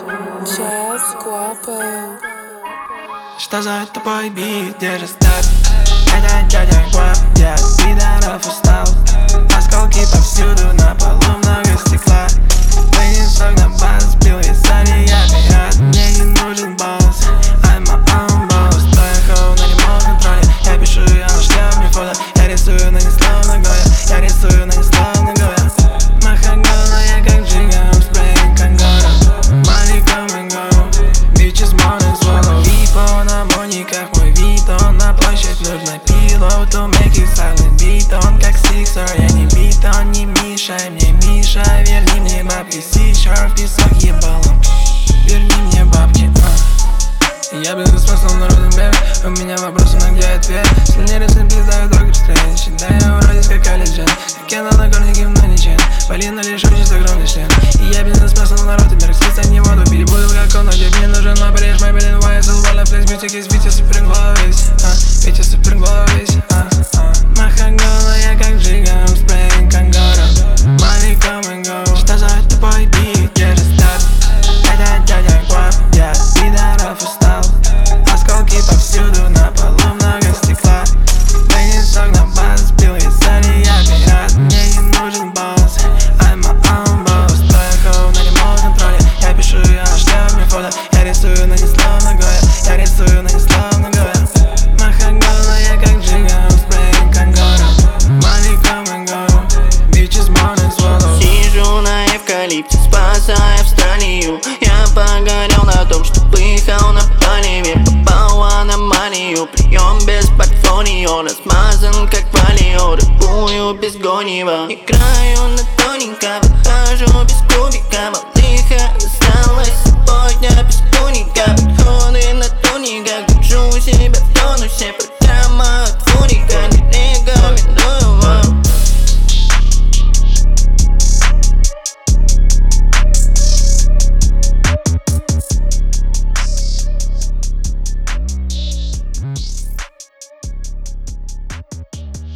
Jazz Guapo. Что за тобой бит, держи старт? Это дядя Гуап, я от пидоров устал. Осколки повсюду, на полу много стекла. Вынесок на бас, сбил из зали, я пират. Мне не нужен босс, I'm my own boss. Поехал на ремонт контроле, я пишу, и она шлет мне фото. Я рисую, но не словно Гоя, я рисую, но не словно Гоя. Махаголая, как Джига, спрей, как город. Money come and go, bitches morning swallow. Випо на мониках, мой вид, он на площадь нужно пилот. To make it silent, бит он как Сиксер. Я не бит, он не мешай мне, Миша. Верни мне бабки, Сичер в песок ебалом. Верни мне бабки, Я бизнес-смысл народом бег. У меня вопросы, но где ответ? Сильнее рисуем, пиздаю, только стрелять. Считаю, вроде скакали джен. Как я на нагорнике, но не чен. Полина лишь учится огромный член. И я бизнес-смысл народ, и мир скрыться не воду. Перебуду как он, но где мне нужен мой Париж. Мой блин, YSL, Валя, Флекс, Бьютик, из Витя, супергловись. Витя, супергловись. Махаголая, как Джига, спрей, как город. Money come and go. Что за тобой бит, держи старт? Это дядя Гуап, я от пидоров устал. Осколки повсюду, на полу много стекла. Вынесок на бас, сбил из зали, я пират. Мне не нужен босс, I'm my own boss. Поехал на ремонт контроле, я пишу, и она шлет мне фото. Я рисую, но не словно Гоя, я рисую, но не словно Гоя. Махаголая, как Джига, спрей, как город. Money come and go, bitches morning swallow. Сижу на эвкалипте, спасая Австралию. Я погорел на том, что пыхал на палеве. Попал в аномалию, прием без портфолио. Размазан, как валио, рыбую без гонева. Играю на тоненько, выхожу без кубика.